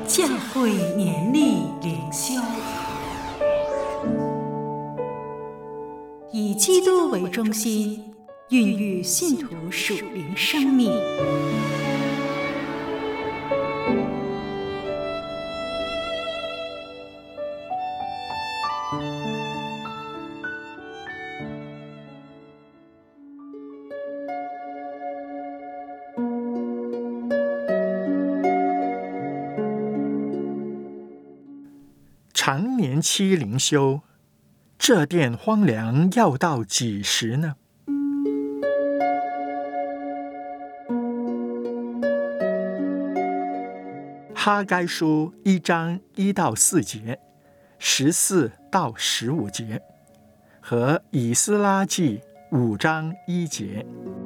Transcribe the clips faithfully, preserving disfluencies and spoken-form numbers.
教会年历灵修，以基督为中心，孕育信徒属灵生命。 常年期灵修，这殿荒凉要到几时呢？哈该书一章一到四节，十四到十五节，和以斯拉记五章一节。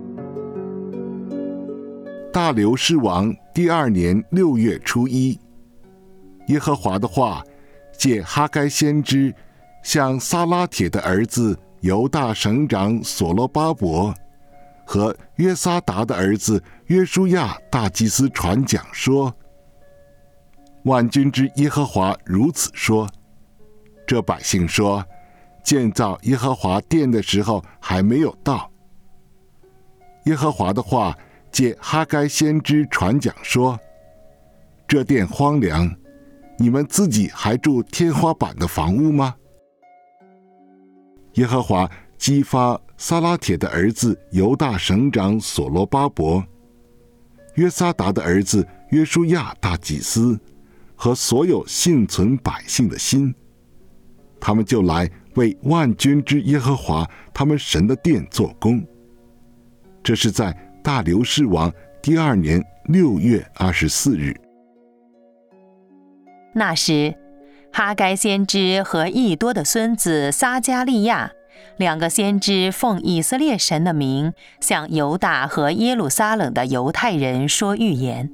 大流士王第二年六月初一，耶和华的话借哈该先知向撒拉铁的儿子犹大省长所罗巴伯和约撒达的儿子约书亚大祭司传讲说：万军之耶和华如此说，这百姓说，建造耶和华殿的时候还没有到。耶和华的话借哈该先知传讲说，这殿荒凉，你们自己还住天花板的房屋吗？耶和华激发撒拉铁的儿子犹大省长所罗巴伯、约撒达的儿子约书亚大祭司和所有幸存百姓的心，他们就来为万军之耶和华他们神的殿做工。这是在大流士王第二年六月二十四日。 那时，哈该先知和益多的孙子撒迦利亚两个先知奉以色列神的名，向犹大和耶路撒冷的犹太人说预言。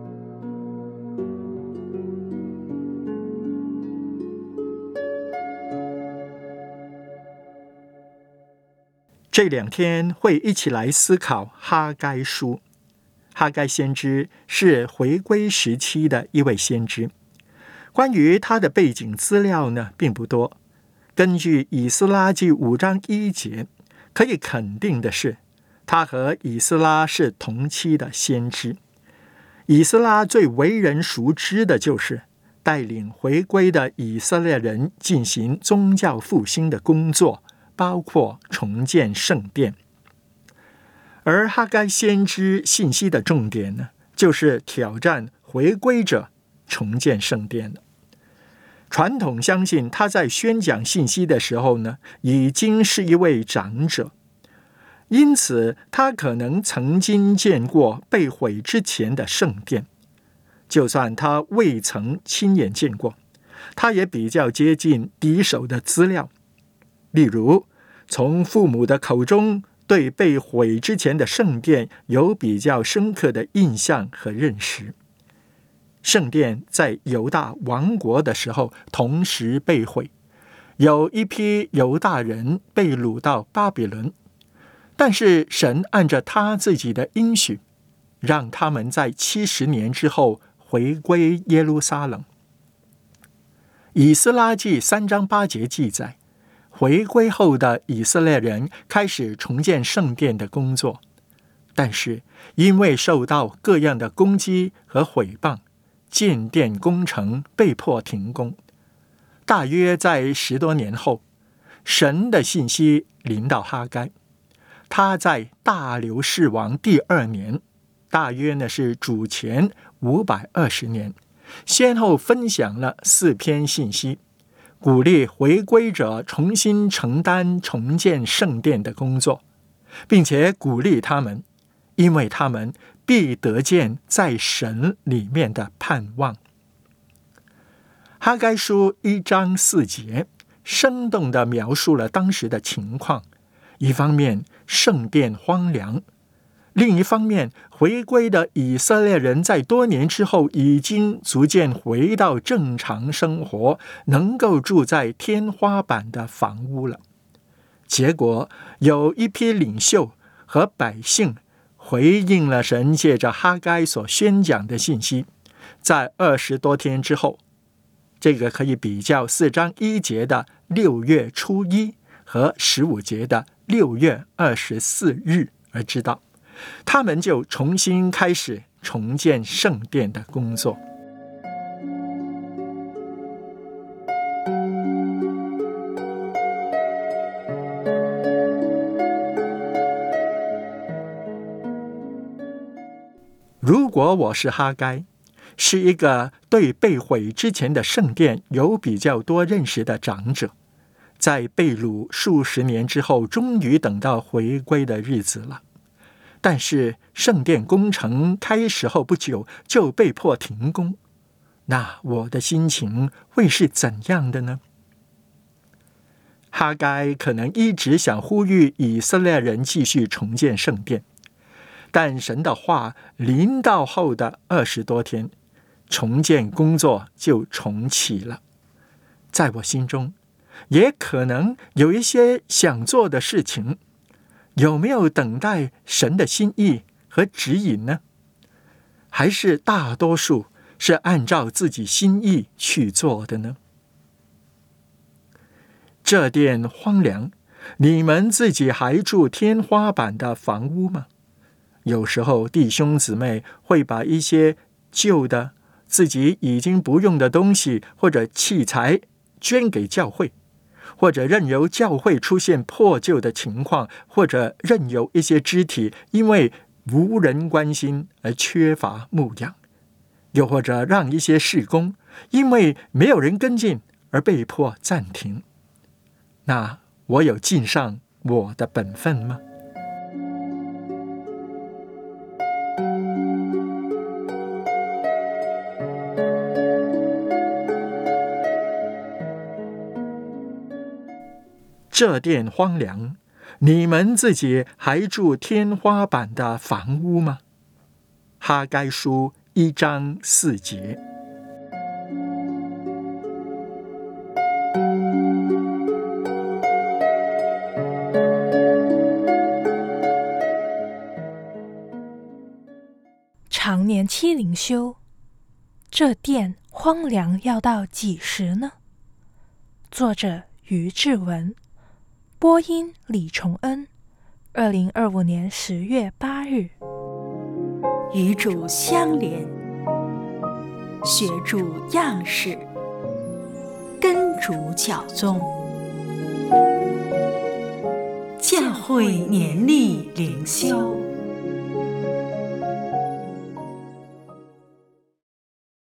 这两天会一起来思考哈该书。哈该先知是回归时期的一位先知，关于他的背景资料呢并不多。根据以斯拉记五章一节，可以肯定的是，他和以斯拉是同期的先知。以斯拉最为人熟知的就是带领回归的以色列人进行宗教复兴的工作，包括重建圣殿。而哈该先知信息的重点呢，就是挑战回归者重建圣殿了。传统相信他在宣讲信息的时候呢，已经是一位长者，因此他可能曾经见过被毁之前的圣殿。就算他未曾亲眼见过，他也比较接近第一手的资料，例如从父母的口中对被毁之前的圣殿有比较深刻的印象和认识。圣殿在犹大亡国的时候同时被毁，有一批犹大人被掳到巴比伦，但是神按着他自己的应许，让他们在七十年之后回归耶路撒冷。以斯拉记三章八节记载，回归后的以色列人开始重建圣殿的工作，但是因为受到各样的攻击和毁谤，建殿工程被迫停工。大约在十多年后，神的信息临到哈该，他在大流士王第二年，大约呢是主前五百二十年，先后分享了四篇信息，鼓励回归者重新承担重建圣殿的工作，并且鼓励他们，因为他们必得见在神里面的盼望。哈该书一章四节生动地描述了当时的情况，一方面圣殿荒凉，另一方面回归的以色列人在多年之后已经逐渐回到正常生活，能够住在天花板的房屋了。结果有一批领袖和百姓回应了神借着哈该所宣讲的信息， 在二十多天之后，这个可以比较四章一节的六月初一和十五节的六月二十四日而知道，他们就重新开始重建圣殿的工作。如果我是哈该，是一个对被毁之前的圣殿有比较多认识的长者，在被掳数十年之后，终于等到回归的日子了。但是圣殿工程开始后不久就被迫停工，那我的心情会是怎样的呢？哈该可能一直想呼吁以色列人继续重建圣殿，但神的话临到后的二十多天，重建工作就重启了。在我心中，也可能有一些想做的事情，有没有等待神的心意和指引呢？还是大多数是按照自己心意去做的呢？这殿荒凉，你们自己还住天花板的房屋吗？有时候弟兄姊妹会把一些旧的自己已经不用的东西或者器材捐给教会，或者任由教会出现破旧的情况，或者任由一些肢体因为无人关心而缺乏牧养，又或者让一些事工因为没有人跟进而被迫暂停。那我有尽上我的本分吗？这殿荒凉，你们自己还住天花板的房屋吗？哈该书一章四节。 常年期灵修，这殿荒凉要到几时呢？作者于志文，播音李崇恩，二零二五年十月八日。 与主相连，学主样式，跟主教宗，教会年历灵修。